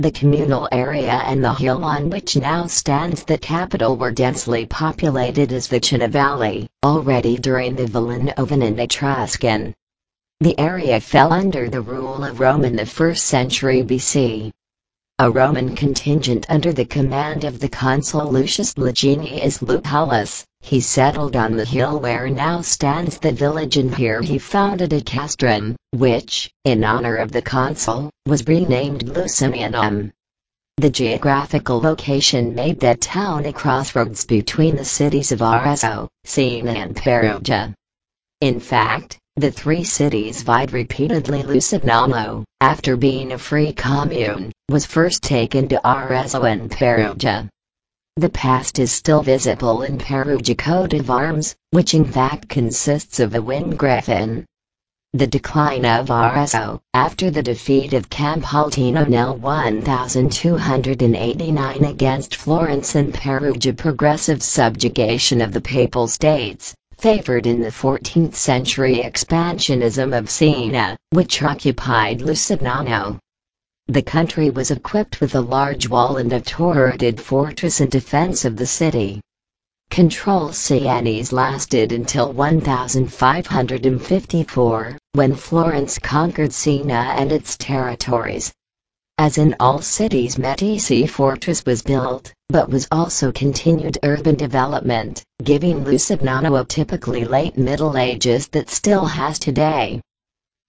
The communal area and the hill on which now stands the capital were densely populated as the Chiana Valley, already during the Villanovan and Etruscan. The area fell under the rule of Rome in the 1st century BC. A Roman contingent under the command of the consul Lucius Licinius Lucullus, he settled on the hill where now stands the village, and here he founded a castrum, which, in honor of the consul, was renamed Lusinianum. The geographical location made that town a crossroads between the cities of Arezzo, Siena and Perugia. In fact, the three cities vied repeatedly. Lusignano, after being a free commune, was first taken to Arezzo and Perugia. The past is still visible in Perugia coat of arms, which in fact consists of a wind griffin. The decline of Arezzo, after the defeat of Campaltino nel 1289 against Florence and Perugia, progressive subjugation of the Papal States, favored in the 14th century expansionism of Siena, which occupied Lusignano. The country was equipped with a large wall and a turreted fortress in defense of the city. Control Sienese lasted until 1554, when Florence conquered Siena and its territories. As in all cities, Medici fortress was built, but was also continued urban development, giving Lusignano a typically late Middle Ages that still has today.